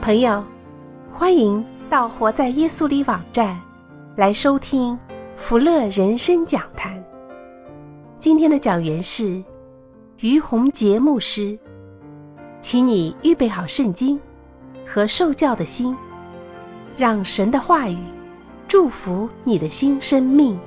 朋友，欢迎到活在耶稣里网站来收听福乐人生讲坛。今天的讲员是于洪杰牧师，请你预备好圣经和受教的心，让神的话语祝福你的新生命。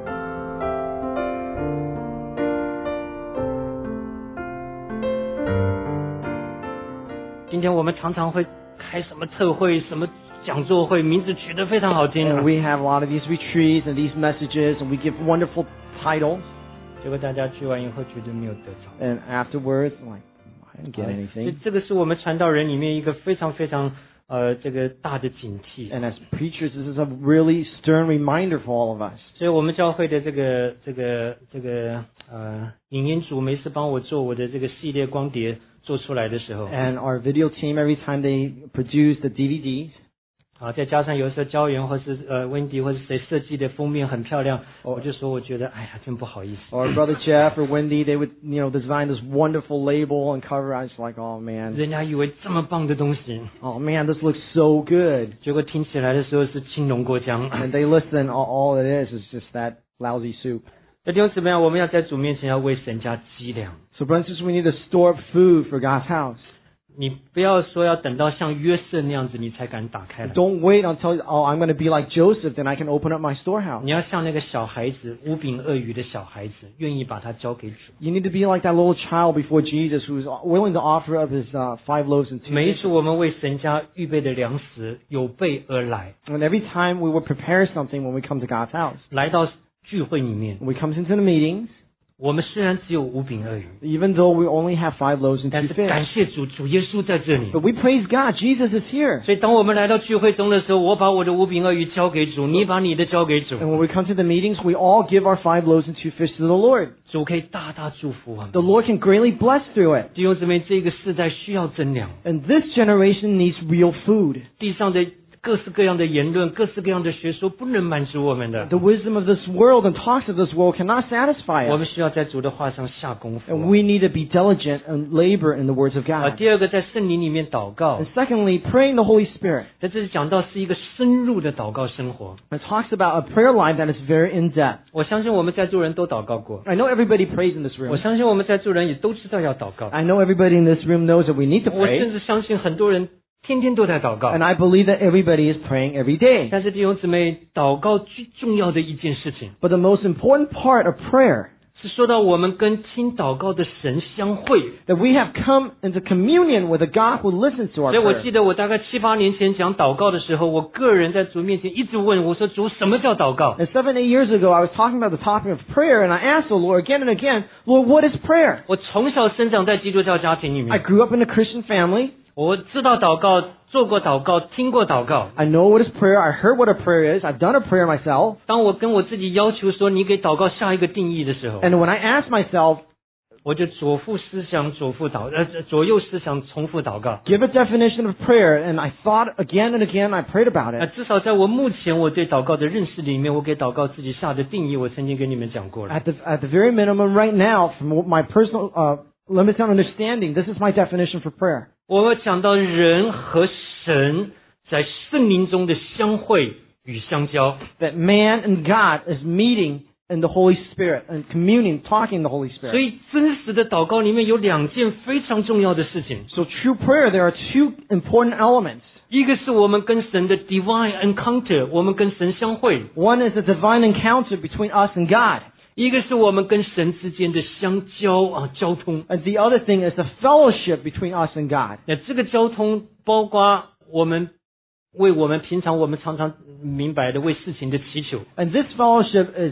今天我们常常会开什么特会、什么讲座会，名字取得非常好听。 And we have a lot of these retreats and these messages, and we give wonderful titles. 结果大家去完以后觉得没有得着。 And afterwards, like, I didn't get anything. 这个是我们传道人里面一个非常非常这个大的警惕。 And as preachers, this is a really stern reminder for all of us. 所以我们教会的这个影音组每次帮我做我的这个系列光碟做出来的时候， And our video team, every time they produce the DVDs, 再加上有时候胶原或是Wendy 或是谁设计的封面很漂亮，我就说我觉得哎呀真不好意思。 or Brother Jeff or Wendy, they would, design this wonderful label and cover. I was like, oh man, 人家以为这么棒的东西， oh man, this looks so good. 结果听起来的时候是青龙过江。 And they listen, all it is just that lousy soup. 那弟兄姊妹，我们要在主面前要为神家积粮。 So brothers and sisters, we need to store up food for God's house. 你不要说要等到像约瑟那样子你才敢打开来， Don't wait until, I'm going to be like Joseph, then I can open up my storehouse. 你要像那个小孩子五饼二鱼的小孩子，愿意把它交给主。 You need to be like that little child before Jesus who's willing to offer up his 5 loaves and 2 每一 fishes. 次我们为神家预备的粮食有备而来， And every time we will prepare something when we come to God's house. 来到聚会里面， When we come into the meetings, 我们虽然只有五饼二鱼， even though we only have 5 loaves and 但 2 是感 fish. 谢主，主耶稣在这里。 But we praise God, Jesus is here. 所以当我们来到聚会中的时候，我把我的五饼二鱼交给主，你把你的交给主， And when we come to the meetings, we all give our 5 loaves and 2 fish to the Lord. 主可以大大祝福我们。 The Lord can greatly bless through it. 弟兄姊妹，这个世代需要真粮， And this generation needs real food. 地上的各式各样的言论、各式各样的学说不能满足我们的， The wisdom of this world and talks of this world cannot satisfy 我 us. 们需要在主的话上下功夫。 And we need to be diligent and labor in the words of God. 第二个，在圣灵里面祷告 And，secondly, praying the Holy Spirit. 在这里讲到是一个深入的祷告生活。 It talks about a prayer life that is very in-depth. 我相信我们在座人都祷告过， I know everybody prays in this 我 room. 相信我们在座人也都知道要祷告， I know everybody in this room knows that we need to 我甚 pray. 至相信很多人天天都在祷告。 And I believe that everybody is praying every day. 但是弟兄姊妹，祷告最重要的一件事情 But the most important part of prayer, 是说到我们跟听祷告的神相会。 that we have come into communion with a God who listens to our 所以我 prayer. 记得我大概7、8年前讲祷告的时候，我个人在主面前一直问我说：“主，什么叫祷告？” And 7, 8 years ago, I was talking about the topic of prayer, and I asked the Lord again and again, Lord, what is prayer? 我从小生长在基督教家庭里 I 面， grew up in a Christian family. 我知道祷告，做过祷告，听过祷告。 I know what is prayer. I heard what a prayer is. I've done a prayer myself. 当我跟我自己要求说你给祷告下一个定义的时候， And when I asked myself, 我就左复思想，左右思想，重复祷告。 give a definition of prayer, and I thought again and again, I prayed about it. 至少在我目前我对祷告的认识里面，我给祷告自己下的定义，我曾经跟你们讲过了。 At the very minimum right now, from my personal limited understanding, this is my definition for prayer. 我讲到人和神在圣灵中的相会与相交， That man and God is meeting in the Holy Spirit and communing, talking in the Holy 所 Spirit. 以真实的祷告里面有2件非常重要的事情， So true prayer, there are 2 important elements. 一个是我们跟神的 divine encounter， 我们跟神相会； One is a divine encounter between us and God. 一个是我们跟神之间的相交交通。 And the other thing is the fellowship between us and God. 那这个交通包括我们为我们平常我们常常明白的为事情的祈求， And this fellowship is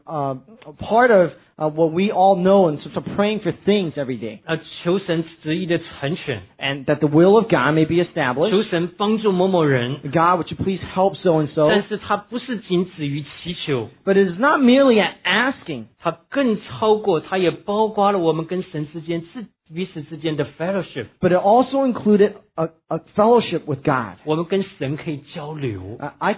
part of what we all know in terms of praying for things every day. 求神旨意的成全， And that the will of God may be established. 求神帮助某某人。 God, would you please help so and so? 但是它不是仅止于祈求， But it is not merely at asking. 它更超过，它也包括了我们跟神之间彼此之间的 fellowship， But it also included a fellowship with God. 我们跟神可以交流。 I can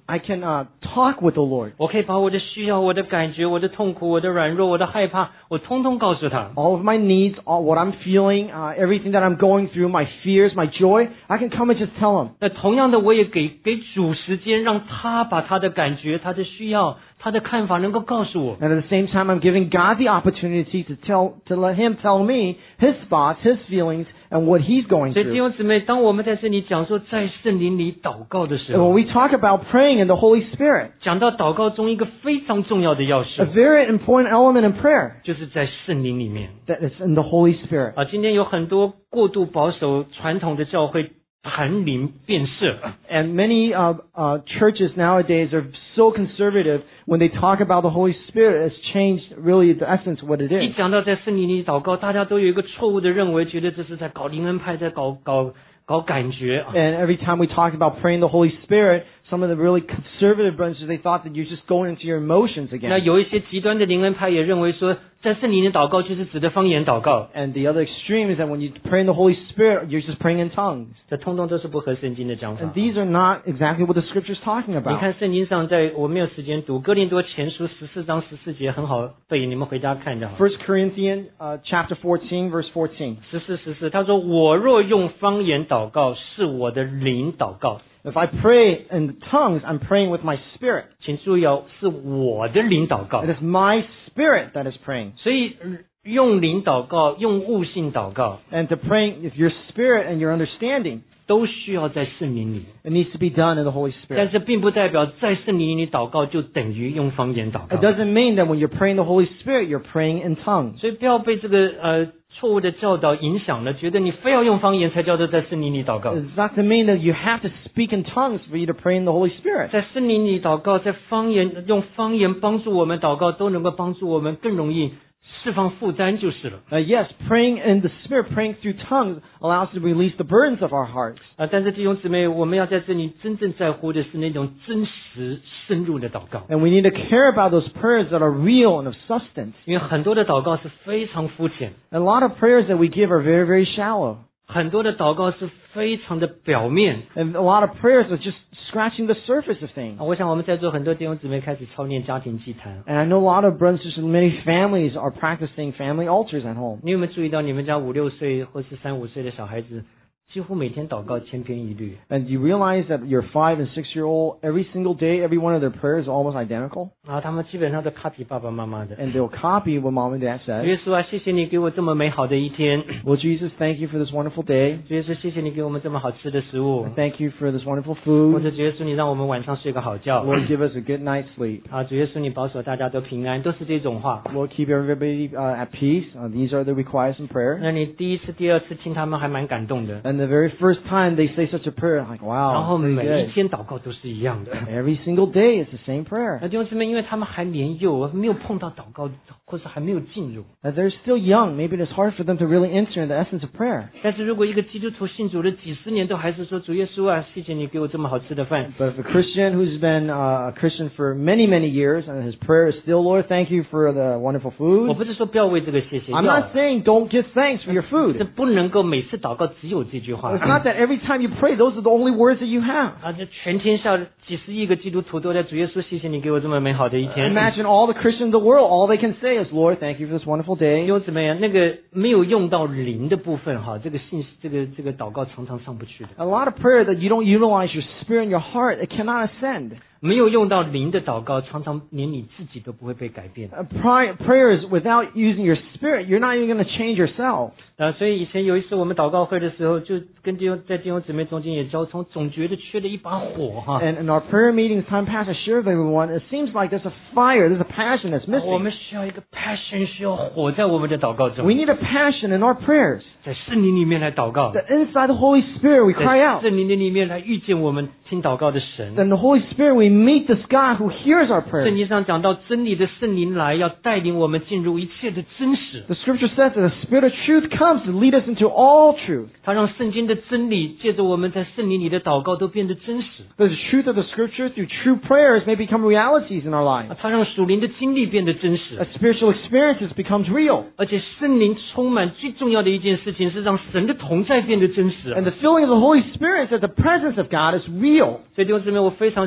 I can talk with the Lord. 我可以把我的需要、我的感觉、我的痛苦、我的软弱、我的害怕，我通通告诉他。 All of my needs, all what I'm feeling, everything that I'm going through, my fears, my joy, I can come and just tell him. 那同样的，我也给主时间，让他把他的感觉、他的需要、他的看法能够告诉我。 And at the same time, I'm giving God the opportunity to let him tell me his thoughts, his feelings, and what he's going 所以弟 through. 兄姊妹，当我们在这里讲说在圣灵里祷告的时 And when 候， we talk about praying in the Holy Spirit, 讲到祷告中一个非常重要的要素 a，very important element in prayer 就是在圣灵里面。 that is in the Holy Spirit. 啊，今天有很多过度保守传统的教会谈灵变色， And many churches nowadays are so conservative when they talk about the Holy Spirit, it's changed really the essence of what it 一 is. 讲到在圣灵里祷告，大家都有一个错误的认为，觉得这是在搞灵恩派，在搞感觉啊。 And every time we talk about praying the Holy Spirit, some of the really conservative brothers, they thought that you're just going into your emotions 那 again. 有一些极端的灵恩派也认为说，在圣灵里祷告就是指的方言祷告， And the other extreme is that when you pray in the Holy Spirit, you're just praying in tongues. 这通通都是不合圣经的讲法 And。these are not exactly what the Scripture is talking 你 about. 看圣经上在，我没有时间读《哥林多前书》14章14节，很好背，你们回家看就好。 1 Corinthians chapter 14, verse 14. 14，他说：“我若用方言祷告，是我的灵祷告。” If I pray in tongues, I'm praying with my spirit. 请注意哦，是我的灵祷告 It。is my spirit that is praying. 所以用灵祷告、用悟性祷告， And to praying, if your spirit and your understanding, 都需要在圣灵里。 it needs to be done in the Holy 但 Spirit. 是并不代表在圣灵里祷告就等于用方言祷 It 告。 doesn't mean that when you're praying the Holy Spirit, you're praying in tongues. 所以不要被这个错误的教导影响了，觉得你非要用方言才叫做在圣灵里祷告。 It's not to mean that you have to speak in tongues for you to pray in the Holy Spirit. 在圣灵里祷告，在方言用方言帮助我们祷告，都能够帮助我们更容易释放负担就是了。 Yes, praying in the Spirit, praying through tongues allows us to release the burdens of our hearts. 但是弟兄姊妹，我们要在这里真正在乎的是那种真实深入的祷告， And we need to care about those prayers that are real and of substance. 因为很多的祷告是非常肤浅， A lot of prayers that we give are very, very shallow. 很多的祷告是非常的表面。 And a lot of prayers are just scratching the surface of things. 我想我们在座很多弟兄姊妹开始操练家庭祭坛。 And I know a lot of brothers and sisters, many families are practicing family altars at home. 你有没有注意到你们家5、6岁或是3、5岁的小孩子，几乎每天祷告千篇一律？ And you realize that your 5 and 6-year-old, every single day, every one of their prayers is almost identical? 他们基本上都 copy 爸爸妈妈的。 And they'll copy what mom and dad 主 said. 耶稣啊，谢谢你给我这么美好的一天。 Lord Jesus, thank you for this wonderful day. 主耶稣，谢谢你给我们这么好吃的食物。 Thank you for this wonderful 或 food. 者主耶稣，你让我们晚上睡个好觉。 Lord, give us a good night's sleep. 主耶稣，你保守大家都平安，都是这种话。 Lord, keep everybody at peace. These are the requests in prayer. 那你第一次、第二次听他们还蛮感动的。 And the very first time they say such a prayer, like, 然 wow, 后 pretty 每一 good. 天祷告都是一样的。 Every single day it's the same prayer. 弟兄姊妹，因为他们还年幼，没有碰到祷告，或是还没有进入。 They're still young. Maybe it's hard for them to really enter in the essence of prayer. 但是如果一个基督徒信主了几十年，都还是说主耶稣啊，谢谢你给我这么好吃的饭。 But if a Christian who's been a Christian for many, many years and his prayer is still, Lord, thank you for the wonderful 我 food. 不是说不要为这个谢谢， I'm 要 not saying don't give thanks for your 这 food. 不能够每次祷告只有这句话。 It's not that every time you pray, those are the only words that you have. 这全天下几十亿个基督徒都在主耶稣，谢谢你给我这么美好的一天。 Imagine all the Christians in the world, all they can say is, Lord, thank you for this wonderful 弟 day. 兄姊妹啊，那个没有用到灵的部分哈，这个信这个祷告常常上不去的。 A lot of prayer that you don't utilize your spirit and your heart, it cannot ascend. 没有用到灵的祷告，常常连你自己都不会被改变。 Prayers without using your spirit, you're not even going to change yourself. 所以以前有一次我们祷告会的时候，就跟在弟兄姊妹中间也交通，总觉得缺了一把火哈。 And in our prayer meetings, time past, I share with everyone, it seems like there's a fire, there's a passion that's 我 missing. 们需要一个 passion， 需要火在我们的祷告中 We， need a passion in our prayers. 在圣灵里面来祷告， That inside the Holy Spirit, we cry 在 out. 圣灵的里面来遇见我们听祷告的神。 In the Holy Spirit, we meet this God who hears our 圣 prayers. 经上讲到真理的圣灵来，要带领我们进入一切的真实。 The scripture says that the Spirit of truth comes to lead us into all truth. 他让圣经的真理借着我们在圣灵里的祷告都变得真实。 The truth of the scripture through true prayers may become realities in our lives. 他让属灵的经历变得真实。 As spiritual experiences becomes real. 而且圣灵充满最重要的一件事情是让神的同在变得真实。 And the filling of the Holy Spirit is that the presence of God is real. 所以弟兄姊妹，我非常希望弟兄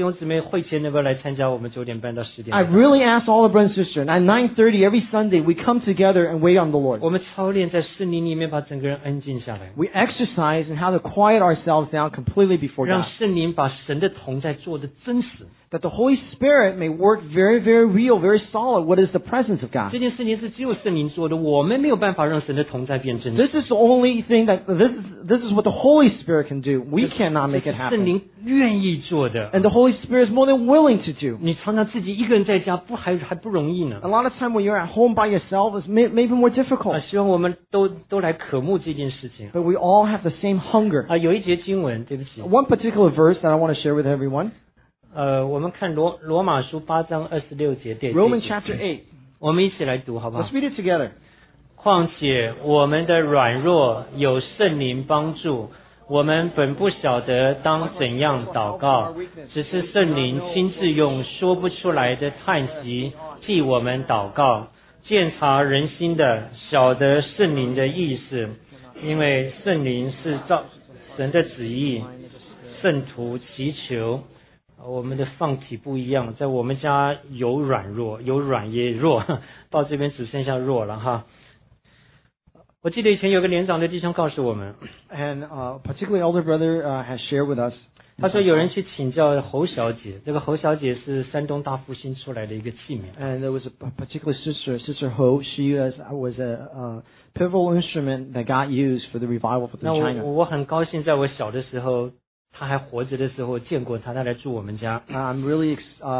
兄姊妹会前能够来参加我们9点半到10点。 I really ask all the brothers and sisters, at 9:30 every Sunday, we come together and wait on the Lord. 我们操练在圣灵里面把整个人安静下来， We exercise in how to quiet ourselves down completely before 让 God. 圣灵把神的同在做的真实。 That the Holy Spirit may work very, very real, very solid. What is the presence of God? 这件事情是只有圣灵做的，我们没有办法让神的同在变真实。 This is the only thing this is what the Holy Spirit can do. We cannot make it 圣 happen. 灵愿意做的。 And the Holy Spirit is more than willing to do. 你常常自己一个人在家，还不容易呢 A。lot of time when you're at home by yourself, it's maybe more difficult. 希望我们都来渴慕这件事情。 But we all have the same hunger. 有一节经文，对不起， One particular verse that I want to share with everyone. 我们看罗马书8章26节，对 Romans chapter 8. 我们一起来读好不好 Let's？read it together. 况且我们的软弱有圣灵帮助，我们本不晓得当怎样祷告，只是圣灵亲自用说不出来的叹息替我们祷告。鉴察人心的，晓得圣灵的意思，因为圣灵是照神的旨意，圣徒祈求。我们的放体不一样，在我们家有软弱，有软也弱，到这边只剩下弱了哈。我记得以前有个年长的弟兄告诉我们， And particularly elder brother has shared with us. 他说有人去请教侯小姐，这个侯小姐是山东大复兴出来的一个器皿。 And there was a particular sister Ho. She was a pivotal instrument that God used for the revival in 那 China. 我很高兴，在我小的时候，他还活着的时候见过他，他来住我们家。 I'm really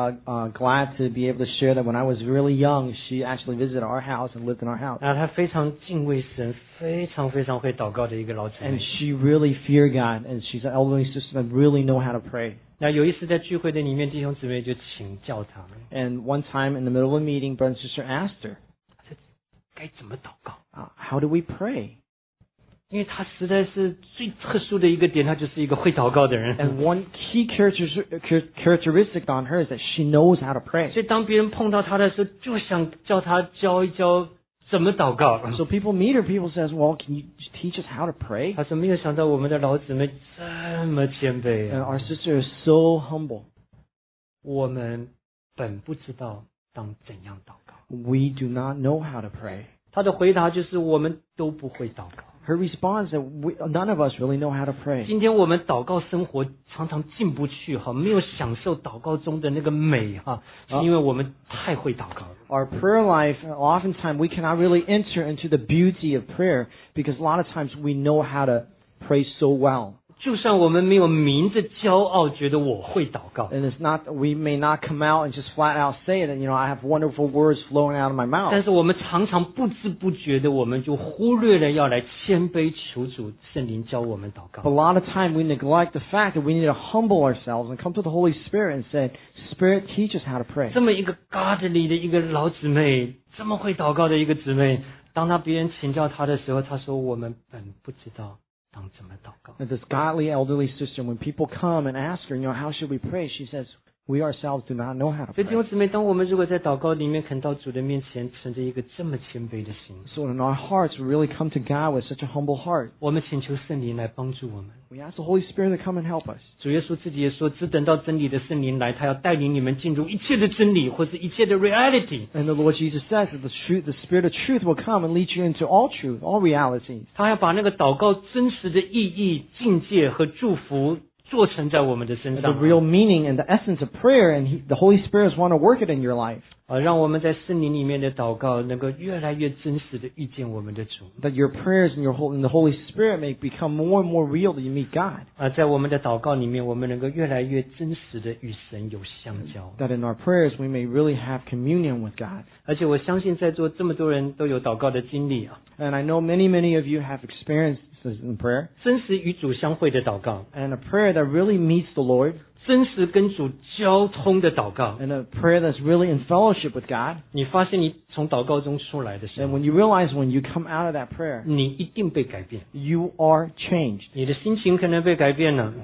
glad to be able to share that when I was really young, she actually visited our house and lived in our house. 他非常敬畏神，非常会祷告的一个老姊 And 妹。 she really feared God, and she's an elderly sister that really know how to pray. 那有一次在聚会的里面，弟兄姊妹就请教他， And one time in the middle of a meeting, brother and sister asked her, 该怎么祷告？ how do we pray? 因为他实在是最特殊的一个点，他就是一个会祷告的人。 And one key characteristic on her is that she knows how to pray. 所以当别人碰到他的时候，就想叫他教一教怎么祷告。 So people meet her, people says, well, can you teach us how to pray? 他说没有想到我们的老姊妹这么谦卑 And 啊！ our sister is so humble. 我们本不知道当怎样祷告。 We do not know how to pray. 他的回答就是我们都不会祷告。 Her response that none of us really know how to pray. 今天我们祷告生活常常进不去哈，没有享受祷告中的那个美哈，是因为我们太会祷告了。 Our prayer life, oftentimes we cannot really enter into the beauty of prayer because a lot of times we know how to pray so well. 就算我们没有明着骄傲，觉得我会祷告， And it's not, we may not come out and just flat out say that, I have wonderful words flowing out of my 但 mouth. 是我们常常不知不觉的，我们就忽略了要来谦卑求主圣灵教我们祷 But 告。 a lot of time we neglect the fact that we need to humble ourselves and come to the Holy Spirit and say, Spirit, teach us how to pray. 这么一个 godly 的一个老姊妹，这么会祷告的一个姊妹，当他别人请教他的时候，他说我们本不知道当怎么祷告。 And this godly elderly sister, when people come and ask her, how should we pray? She says, we ourselves do not know how to 所以弟 pray. 兄姊妹，当我们如果在祷告里面肯到主的面前，存着一个这么谦卑的心， So in our hearts, we really come to God with such a humble heart. 我们请求圣灵来帮助我们。 We ask the Holy Spirit to come and help us. 主耶稣自己也说，只等到真理的圣灵来，他要带领你们进入一切的真理，或是一切的 reality。 And the Lord Jesus says that the Spirit of truth will come and lead you into all truth, all realities. 他要把那个祷告真实的意义、境界和祝福做成在我们的身 The 上， real meaning and the essence of prayer, and the Holy Spirit want to work it in your life. 让我们在圣灵里面的祷告能够越来越真实的遇见我们的主。 That your prayers and the Holy Spirit may become more and more real that you meet God. 在我们的祷告里面，我们能够越来越真实的与神有相交。 That in our prayers we may really have communion with God. 而且我相信在座这么多人都有祷告的经历啊， And I know many of you have experienced this in prayer. 真实与主相会的祷告， And a prayer that really meets the Lord. 真实跟主交通的祷告。 And a prayer that's really in fellowship with God. 你发现你从祷告中出来的时 And 候， when you realize when you come out of that prayer, 你一定被改变， you are changed. 你的心情可能被改变了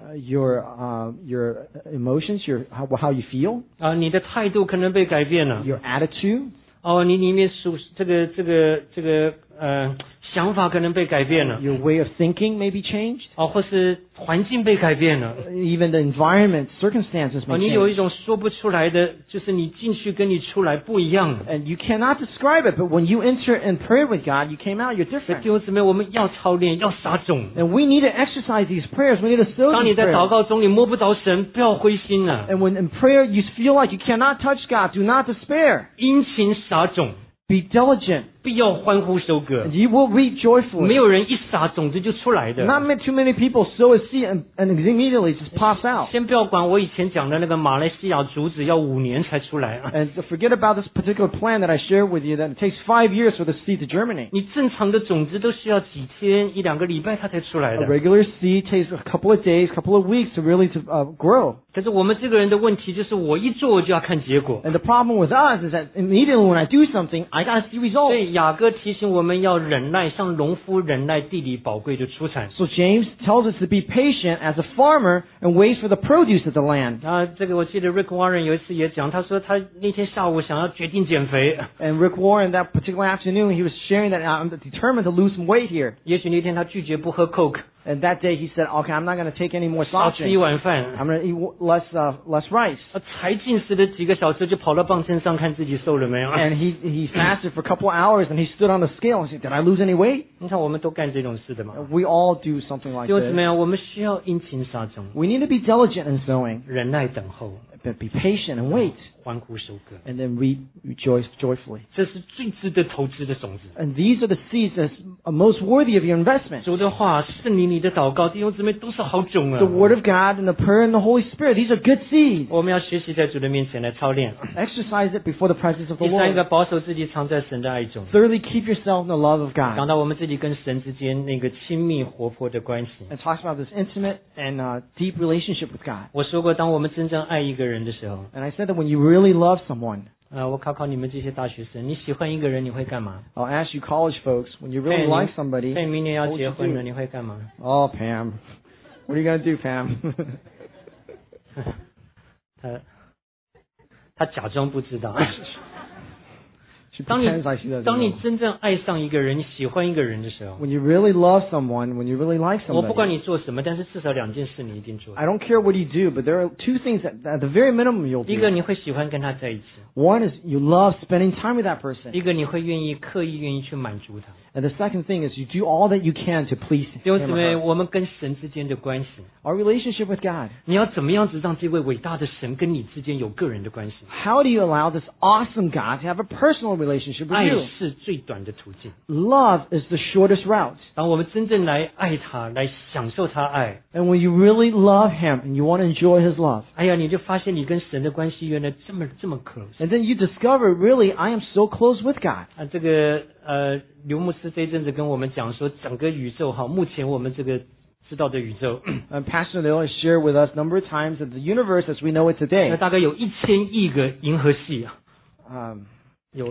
Your emotions, how you feel, 你的态度可能被改变了 your attitude, 你里面属这个想法可能被改变了， Your way of thinking may be changed. 或是环境被改变了， Even the environment, circumstances may 你有一 change. 种说不出来的，就是你进去跟你出来不一样。 And you cannot describe it, but when you enter and pray with God, you came out, you're 弟 different. 兄姊妹，我们要操练，要撒种。 And we need to exercise these prayers. We need to sow 当你 these 在祷 prayers. 告中你摸不着神，不要灰心了， And when in prayer you feel like you cannot touch God, do not despair. 殷勤撒种， Be diligent, 必要欢呼收割 and。you will reap joyfully. 没有人一撒种子就出来的。 Not too many people sow a seed and immediately just pops out. 先不要管我以前讲的那个马来西亚竹子要5年才出来啊！ And forget about this particular plan that I shared with you that it takes 5 years for the seed to germinate. 你正常的种子都需要几天、1-2个礼拜它才出来 A 的。 regular seed takes a couple of days, couple of weeks to really grow. 可是我们这个人的问题就是，我一做就要看结果。 And the problem with us is that immediately when I do something, I gotta see 所 results. 以雅各提醒我们要忍耐，像农夫忍耐地里宝贵的出产。 So James tells us to be patient as a farmer and wait for the produce of the land. 这个我记得 Rick Warren 有一次也讲，他说他那天下午想要决定减肥， And Rick Warren, that particular afternoon, he was sharing that I'm determined to lose some weight here. 也许那天他拒绝不喝 Coke， And that day he said, okay, I'm not going to take any more 要 soft 吃一 drinks. 碗饭。 I'm going to eat less rice. 才进食的几个小时就跑到磅秤上看自己瘦了没有。 And he fasted for a couple of hours and he stood on the scale and said, did I lose any weight? 你看我们都干这种事的嘛。 We all do something like 弟兄姊 this. 妹，我们需要殷勤撒种， We need to be diligent in sowing, 忍耐等候， but be patient and wait, 欢呼收割， and then rejoice joyfully. 这是最值得投资的种子。 And these are the seeds that's most worthy of your investment. 主的话，圣灵里的祷告，弟兄姊妹都是好种啊 The。Word of God and the prayer and the Holy Spirit, these are good seeds. 我们要学习在主的面前来操练。 Exercise it before the presence of the 第三个， Lord. 保守自己藏在神的爱中。 Thirdly, keep yourself in the love of 讲 God. 到我们自己跟神之间那个亲密活泼的关系。 It talks about this intimate and deep relationship with God. 我说过，当我们真正爱一个人的时候， And I said that when you really love someone, 我考你们这些大学生，你喜欢一个人你会干嘛？ I'll ask you college folks, when you really 你 like somebody, 明年要 what would 结 you 婚了， do? 你会干嘛？ Oh, Pam. What are you going to do, Pam? 他假装不知道。 She 当你 pretends like she doesn't 当你 know. 真正爱上一个人，你喜欢一个人的时候， When you really love someone, when you really like 我不管 somebody, 你做什么，但是至少2件事你一定做。 I don't care what you do, but there are 2 things that at the very minimum you'll 一个 do. 你会喜欢跟他在一起， One is you love spending time with that person. 一个你会刻意愿意去满足他。 And the second thing is you do all that you can to please 弟兄 him 姊 or 妹， her. 我们跟神之间的关系， Our relationship with God. 你要怎么样子让这位伟大的神跟你之间有个人的关系？ How do you allow this awesome God to have a personal relationship with 爱 you? 是最短的途径。 Love is the shortest route. 当我们真正来爱他，来享受他爱， And when you really love him and you want to enjoy his love, 哎呀，你就发现你跟神的关系原来这么 close。 and then you discover, really, I am so close with God. 这个刘牧师这一阵子跟我们讲说，整个宇宙目前我们这个知道的宇宙， And Pastor Neil has shared with us a number of times that the universe as we know it 那 today, 大概有1000亿个银河系啊， 有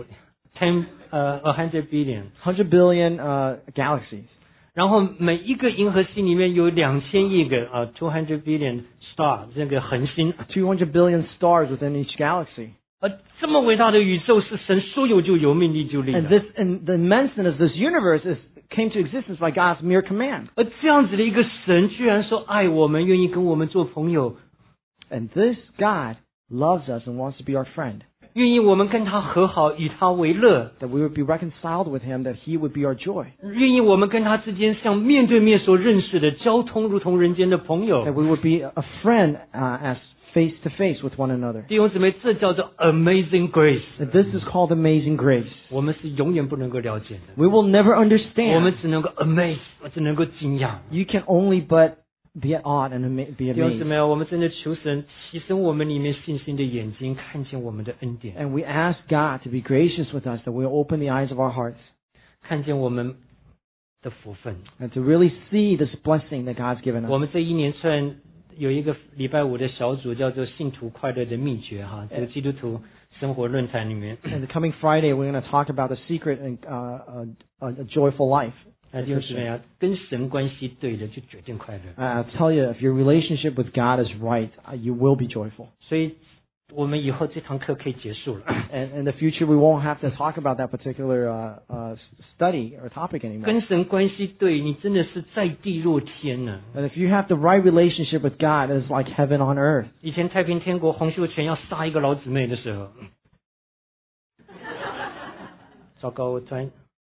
100 billion， 100 billion galaxies. 然后每一个银河系里面有2000亿个200 billion star 这个恒星， 200 billion stars within each galaxy. 这么伟大的宇宙是神说有就有，命立就立 And 的。 the immenseness of this universe came to existence by God's mere command. 而这样子的一个神，居然说爱我们，愿意跟我们做朋友， And this God loves us and wants to be our friend. 愿意我们跟他和好，以他为乐， That we would be reconciled with him, that he would be our joy. 愿意我们跟他之间像面对面所认识的交通，如同人间的朋 That 友。 we would be a friend as face to face with one another. 弟兄姊妹，这叫做 Amazing Grace， That this is called amazing grace. 我们是永远不能够了解的， We will never 我们 understand. 只能够 amaze，只能够惊讶。 You can only but be at awe and be 弟兄姊 amazed. 妹，我们真的求神提升我们里面信心的眼睛，看见我们的恩典， And we ask God to be gracious with us, that we'll open the eyes of our hearts 看见我们的福分。 and to really see this blessing that God's given 我 us. 们这一连串有一个礼拜5的小组叫做信徒快乐的秘诀这个基督徒生活论坛里面， And the coming Friday, we're going to talk about the secret and a joyful life. 弟兄姊妹跟神关系对了，就决定快乐。 I'll tell you, if your relationship with God is right, you will be joyful. 所以我们以后这堂课可以结束了。 And in the future, we won't have to talk about that particular study or topic anymore. 跟神关系对你真的是在地若天呢。 And if you have the right relationship with God, it's like heaven on earth. 以前太平天国洪秀全要杀一个老姊妹的时候，糟糕，我突然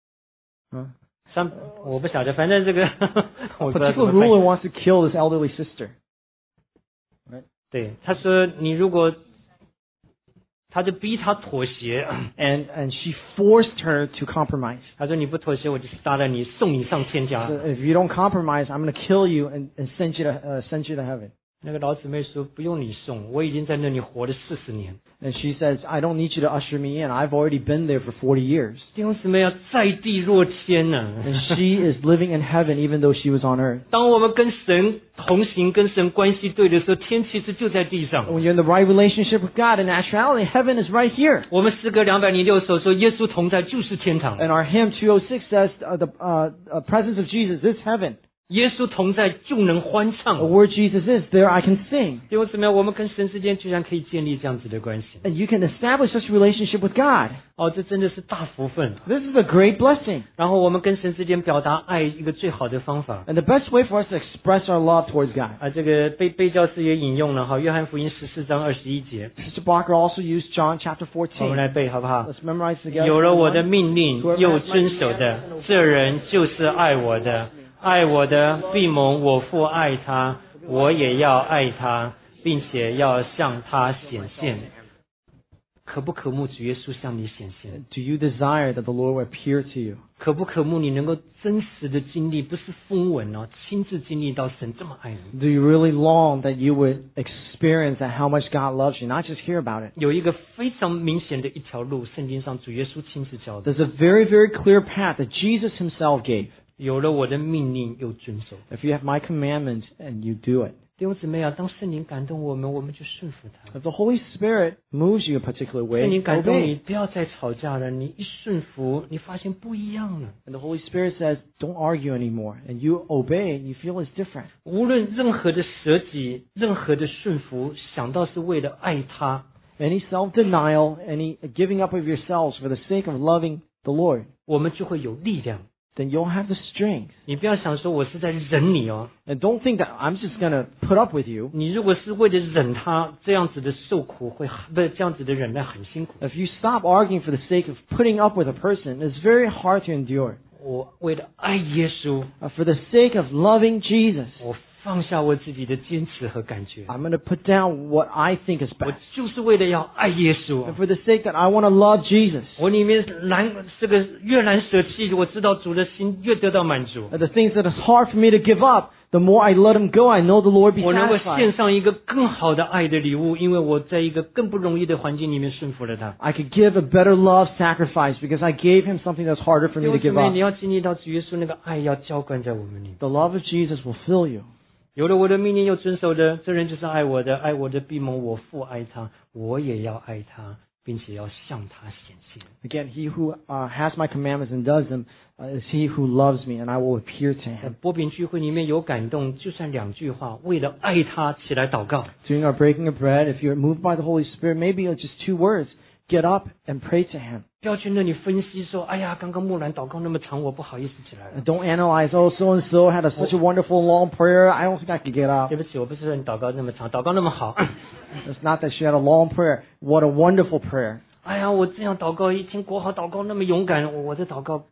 我不晓得，反正这个我 A 不知道怎 particular 么办。 ruler wants to kill this elderly sister. 对，他说你如果，他就逼他妥协， And she forced her to compromise. 他说你不妥协，我就杀了你，送你上天家 So。if you don't compromise, I'm going to kill you and send you to heaven. 那个老姊妹说不用你送，我已经在那里活了40年。 And she says, I don't need you to usher me in. I've already been there for 40 years. 弟兄姊妹要在地若天呢、 And she is living in heaven even though she was on earth. 当我们跟神同行、跟神关系对的时候，天其实就在地上。 When you're in the right relationship with God, in actuality, heaven is right here. 我们诗歌206首说，耶稣同在就是天堂。 And our hymn 206 says, the presence of Jesus is heaven. 耶稣同在就能欢唱。 Where Jesus is, there I can sing. 弟兄姊妹，我们跟神之间居然可以建立这样子的关系。 And you can establish such a relationship with God. 哦，这真的是大福分。 This is a great blessing. 然后我们跟神之间表达爱一个最好的方法。 And the best way for us to express our love towards God. 这个被教师也引用了哈，约翰福音14章21节， Mr. Barker also used John chapter 我们来 14. 背好不好？ Let's memorize together. 有了我的命令又遵守的，这人就是爱我的。爱我的必蒙我父爱他，我也要爱他，并且要向他显现。可不可慕主耶稣向你显现？ Do you desire that the Lord will appear to you? 可不可慕你能够真实的经历，不是风闻哦，亲自经历到神这么爱你？ Do you really long that you would experience that how much God loves you, not just hear about it? 有一个非常明显的一条路，圣经上主耶稣亲自教的。 There's a very, very clear path that Jesus himself gave. 有了我的命令又遵守。 If you have my commandments and you do it. 弟兄姊妹啊，当圣灵感动我们，我们就顺服他。 If the Holy Spirit moves you a particular 圣 way, 灵感动你， obey. 不要再吵架了。你一顺服，你发现不一样了。 And the Holy Spirit says, don't argue anymore. And you obey, you feel it's different. 无论任何的舍己，任何的顺服，想到是为了爱他， Any self-denial, any giving up of yourselves for the sake of loving the Lord, 我们就会有力量。 then you'll have the strength. 你不要想说我是在忍你哦， And don't think that I'm just going to put up with you. 你如果是为了忍他，这样子的受苦会不是这样子的忍耐很辛苦。 If you stop arguing for the sake of putting up with a person, it's very hard to endure. 我为了爱耶稣， For the sake of loving Jesus, 我放下我自己的坚持和感觉， I'm going to put down what I think is 我 best. 就是为了要爱耶稣 And。for the sake that I want to love Jesus. 我里面这个越难舍弃，我知道主的心越得到满足。 The things that is hard for me to give up, the more I let him go, I know the Lord be 我能够 satisfied. 献上一个更好的爱的礼物，因为我在一个更不容易的环境里面顺服了他。 I could give a better love sacrifice because I gave him something that's harder for 弟 me 兄 to 姊 give 妹， up. 你要经历到主耶稣那个爱要浇灌在我们里面。 The love of Jesus will fill you. 有了我的命令又遵守的，这人就是爱我的，爱我的必蒙我父爱他，我也要爱他，并且要向他显现。 Again, he who has my commandments and does them is he who loves me, and I will appear to 在 him. 波饼聚会里面有感动，就算2句话，为了爱他起来祷告。 During our breaking of bread, if you're moved by the Holy Spirit, maybe it's just 2 words. Get up and pray to him. 不要去那里分析说，哎呀，刚刚木兰祷告那么长，我不好意思起来了。 Don't analyze, oh, so-and-so had such a wonderful long prayer. I don't think I could get up. 对不起，我不是说你祷告那么长，祷告那么好。 It's not that she had a long prayer. What a wonderful prayer. 哎呀，我这样祷告，一听国豪祷告那么勇敢，我的祷告，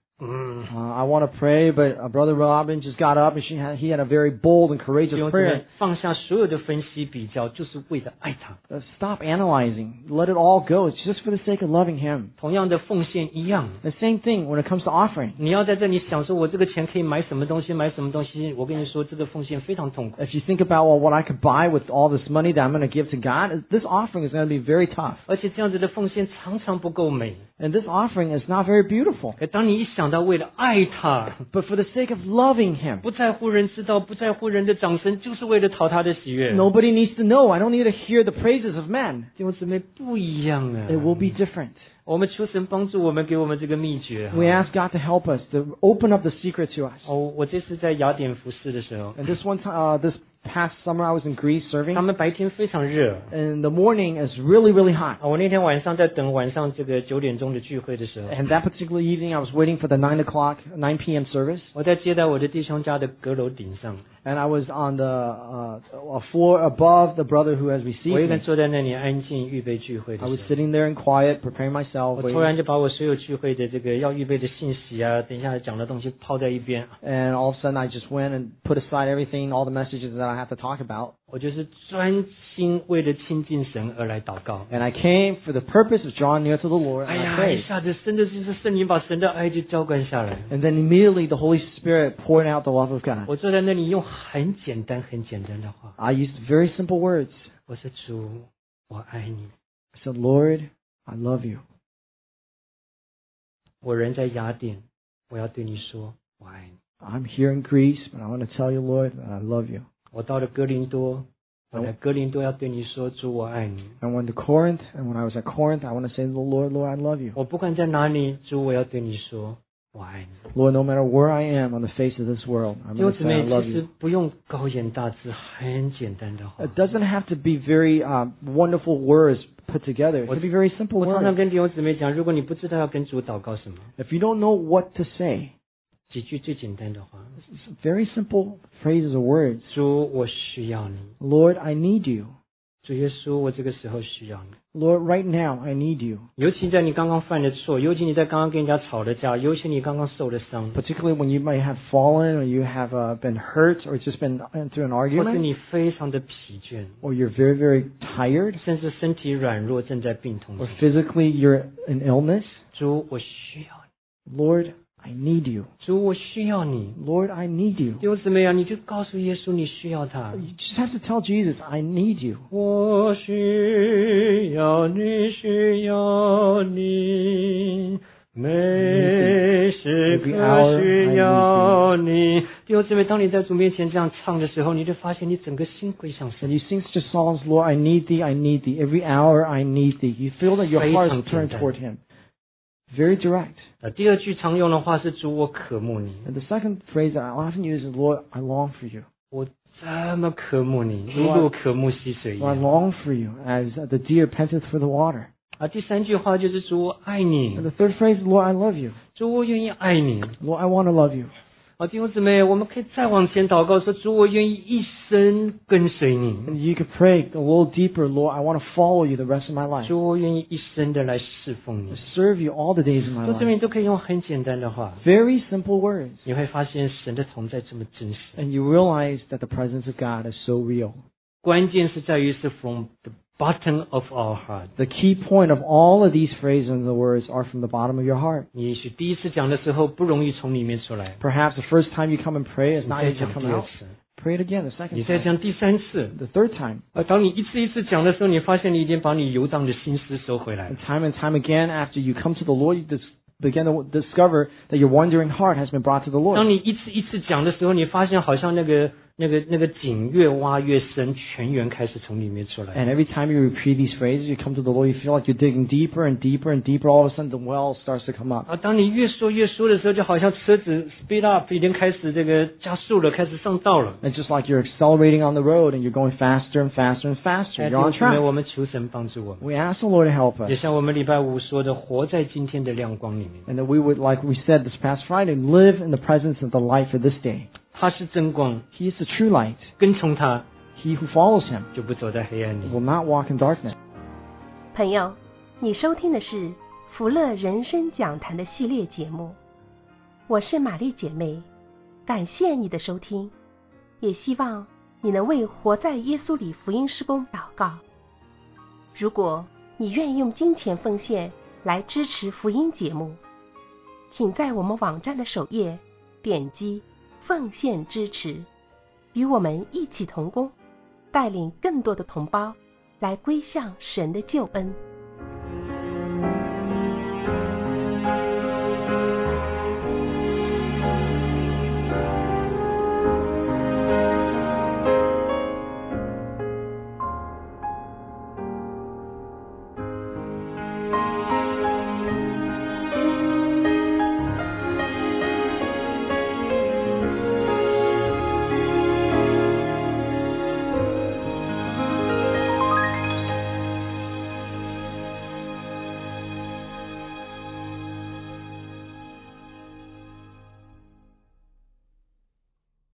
I want to pray, but Brother Robin just got up and he had a very bold and 弟 courageous 兄姊 prayer. 妹，放下所有的分析比较，就是为了爱他。 Stop analyzing. Let it all go. It's just for the sake of loving him. 同样的奉献一样， The same thing when it comes to offering. 你要在这里想说，我这个钱可以买什么东西，买什么东西。我跟你说，这个奉献非常痛苦。 If you think about, well, what I could buy with all this money that I'm going to give to God, this offering is going to be very tough. 而且这样子的奉献常常不够美。 And this offering is not very beautiful. 可当你一想到为了爱他， But for the sake of loving him, 不在乎人知道，不在乎人的掌声，就是为了讨他的喜悦。 nobody needs to know. I don't need to hear the praises of men. 弟兄姊妹不一样啊！ It will be different. 我们求神帮助我们，给我们这个秘诀。 We ask God to help us, to open up the secret to us. 我这次在雅典服侍的时候， And this past summer, I was in Greece 他 serving. 们白天非常热。 In the morning, it's really, really hot. 我那天晚上在等晚上这个9点钟的聚会的时候， And that particular evening, I was waiting for the 9 p.m. service. 我在接待我的弟兄家的阁楼顶上， And I was on the a floor above the brother who has 我一 received 个人 me. 坐在那里安静预备聚会的 I 时 was 候， sitting there in quiet, preparing myself. 我突 Waiting. 然就把我所有聚会的这个要预备的信息啊，等一下讲的东西抛在一边， And all of a sudden, I just went and put aside everything, all the messages that I have to talk about. 我就是专心为了亲近神而来祷告。 And I came for the purpose of drawing near to the Lord, 哎 and I 呀， prayed. 一下子真的就是圣灵把神的爱就浇灌下来。 And then immediately the Holy Spirit poured out the love of God. 我坐在那里用很简单的话， I used very simple words. 我说主，我爱你。 I said, Lord, I love you. 我人在雅典，我要对你说我爱你。 I'm here in Greece, but I want to tell you, Lord, that I love you. 我到了哥林多，我在哥林多要对你说主，我爱你。 I went to Corinth, and when I was at Corinth, I want to say to the Lord, Lord, I love you. 我不管在哪里，主，我要对你说我爱你。 Lord, no matter where I am on the face of this world, I'm 弟兄 going to 姊 say I 妹， love 其实 you. 不用高言大志，很简单的话。 It doesn't have to be very wonderful words put together. It can be very simple 我常常 words. 跟弟兄姊妹讲，如果你不知道要跟主祷告什么， If you don't know what to say, 几句最简单的话： very simple phrases or words. 主，我需要你。 Lord, I need you. 主耶稣，我这个时候需要你。 Lord, right now, I need you. 尤其在你刚刚犯的错，尤其你在刚刚跟人家吵了架，尤其你刚刚受了伤， Particularly when you might have fallen or you have been hurt or just been through an 或是 argument 你非常的疲倦， or you're very, very tired 甚至身体软弱，正在病痛 or 中。 physically you're in illness. 主，我需要你。 Lord, I need you. 主，我需要你。 Lord, I need you. 弟兄姊妹啊，你就告诉耶稣你需要他。 You just have to tell Jesus, I need you. 我需要你，需要你，每时刻需要你。弟兄姊妹，当你在主面前这样唱的时候，你就发现你整个心归向 And 神。 you sing such songs, Lord, I need thee, I need thee. Every hour I need thee. You feel that your heart is turned toward him. Very direct. 第二句常用的话是主，我渴慕你。 And the second phrase that I often use is, Lord, I long for you. 我这么渴慕你，如鹿渴慕溪水一 Lord, I 样。 long for you as the deer panteth for the water. 第三句话就是主，我爱你 And。the third phrase is, Lord, I love you. 主，我愿意爱你。 Lord, I want to love you. 弟兄姊妹，我们可以再往前祷告说，主，我愿意一生跟随你。 And you could pray a little deeper, Lord, I want to follow you the rest of my life. 主，我愿意一生的来侍奉你 To。serve you all the days of my 说这 life. 边都可以用很简单的话， Very simple words. 你会发现神的同在这么真实。 And you realize that the presence of God is so real. 关键是在于是 from the bottom of our heart。 The key point of all of these phrases and the words are from the bottom of your heart. 你也许第一次讲的时候不容易从里面出来， Perhaps the first time you come and pray, it's 你 not 再 easy to 讲 come 第二 out. 次， Pray it again the second 你再 time. 讲第三次。 The third time. 当你一次一次讲的时候，你发现你已经把你游荡的心思收回来了 And。time again, after you come to the Lord, you begin to discover that your wandering heart has been brought to the 当 Lord. 你一次一次讲的时候，你发现好像那个井越挖越深，泉源开始从里面出来。 And every time you repeat these phrases, you come to the Lord, you feel like you're digging deeper and deeper and deeper. All of a sudden, the well starts to come up. 当你越说的时候，就好像车子 speed up 已经开始这个加速了，开始上道了。 It's just like you're accelerating on the road and you're going faster and faster and faster. 弟 You're 兄 on 姊妹， track. 我们求神帮助我们， We ask the Lord to help us. 也像我们礼拜五说的，活在今天的亮光里面。 And that we would, like we said this past Friday, live in the presence of the light of this day. 他是真光， He is the true light. 跟从他 He who follows him 就不走在黑暗里。 will not walk in darkness. 朋友，你收听的是福乐人生讲坛的系列节目，我是玛丽姐妹，感谢你的收听，也希望你能为活在耶稣里福音事工祷告。如果你愿意用金钱奉献来支持福音节目，请在我们网站的首页点击奉献支持，与我们一起同工，带领更多的同胞来归向神的救恩。